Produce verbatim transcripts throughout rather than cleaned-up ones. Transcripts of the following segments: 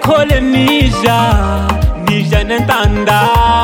kole nija nija nentanda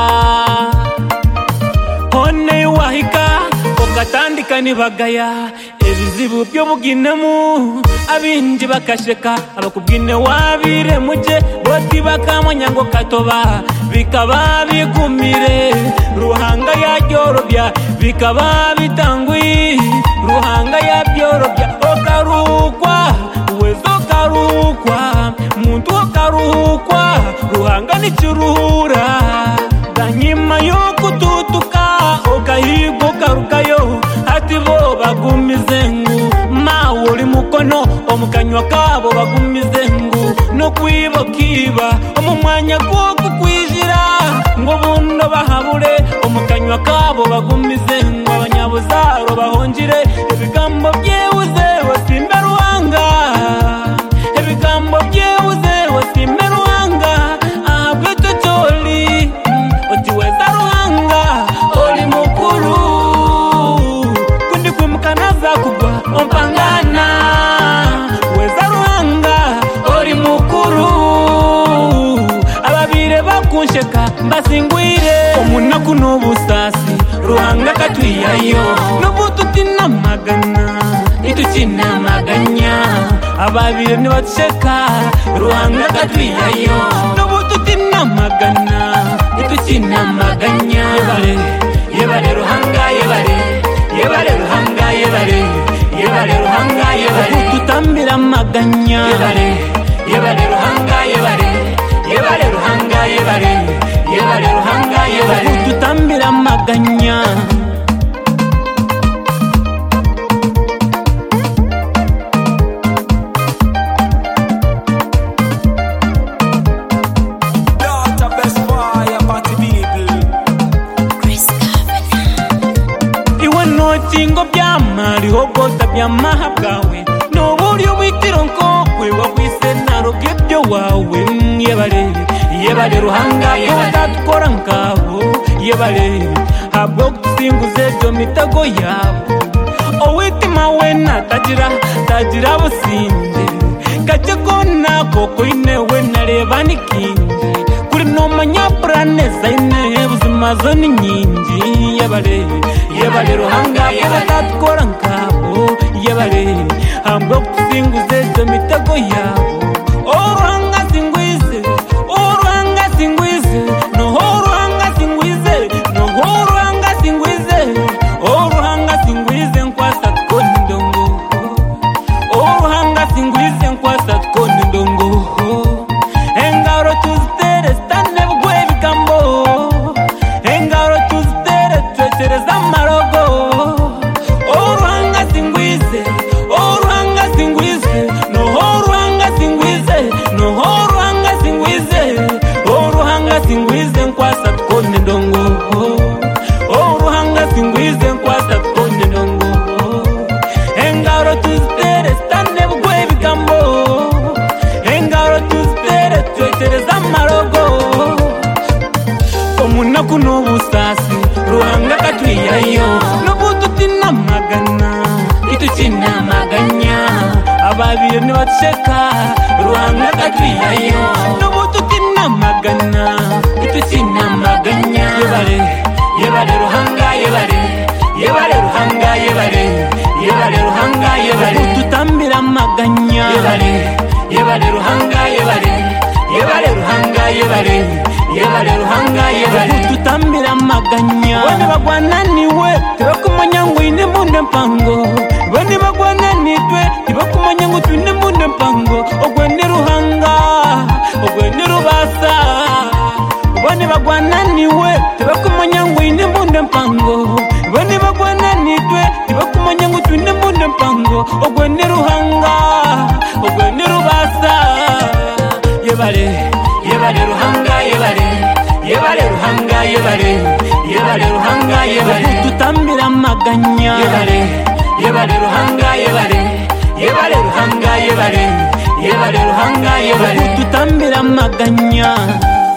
hone wahika ukatandika nibagaya ebizibu byo buginemu abinji bakasheka abakubwine wabire muje boti bakamanya ngo katoba bikaba bigumire ruhanga yajyorobya bikaba bitangwi ruhanga yabyorobya okarukwa wezo karukwa muntu okarukwa ruhanga nichurura danyima yo kututuka okahigo karukayo ati bo bagumizengu mawuri mukono omukanywa kabo bagumizengu no kwibo kiba omumwanya gwo kukwijira ngo bundo bahabure omukanywa kabo bagumizengu abanyabuzaro bahonjire ebigambo byewuze wasimba ruhanga ebigambo byewuze wasimba ruhanga abweto choli oti weza ruhanga oli mukuru kundi kwimukanaza kugwa ompangana weza ruhanga oli mukuru ababire bakunsheka mbasingwire omunaku n'obusasi ruhanga katwiyayo nobututina magana ituchina maganya ababire nibatsheka ruhanga katwiyayo nobututina magana ituchina maganya yebale yebale ruhanga yebale yebale ruhanga yebale yebale ruhanga yebale tutambira maganya yebale yebale ruhanga yebale yebale ruhanga yebale yebale ruhanga yebale tutambira maganya Tingo byamari hogota byamahabwawe no buryo witironko kwe wakwise narogebyo wawe yebale yebale ruhanga yodatkora nkabo yebale habwo singuze byo mitago yabo owitima wena tagira tagira businde kaje kona koko inewe nareba nikinje kuri no manya planeza ine buzimazo ni nyingi yebale yebale ruhanga yodatkora nkabo yebale habwo singuze byo mitago yabo oruhanga singwize oruhanga singwize no oruhanga singwize no oruhanga singwize oruhanga singwize nkwasa kondongo oruhanga singwize nkwasa kondongo engaro tuztere stane bugwe bikambo engaro tuztere twetereza marogo oruhanga singwize oruhanga singwize no oruhanga singwize no oruhanga singwize oruhanga singwize nkwasa kondongo oruhanga singwize nkwasa kondongo engaro tuztere stane bugwe bikambo engaro tuztere twetereza marogo omunaku n'obusasi ruhanga katwiyayo nobututina magana ituchina maganya ababire nibatsheka ruhanga katwiyayo nobututina magana ituchina maganya yebale yebale ruhanga yebale yebale ruhanga yebale yebale ruhanga yebale tutambira maganya yebale yebale ruhanga yebale yebale ruhanga yebale yebale ruhanga yebale tutambira maganya bane bagwana niwe tibakumanya ngo ine munde mpango bane bagwana nitwe tibakumanya ngo twine munde mpango ogwene ruhanga ogwene rubasa bane bagwana niwe tibakumanya ngo ine munde mpango bane bagwana nitwe tibakumanya ngo twine munde mpango ogwene ruhanga ogwene rubasa yebale yebale ruhanga yebale yebale ruhanga yebale yebale ruhanga yebale tutambira maganya yebale yebale ruhanga yebale yebale ruhanga yebale yebale ruhanga yebale tutambira maganya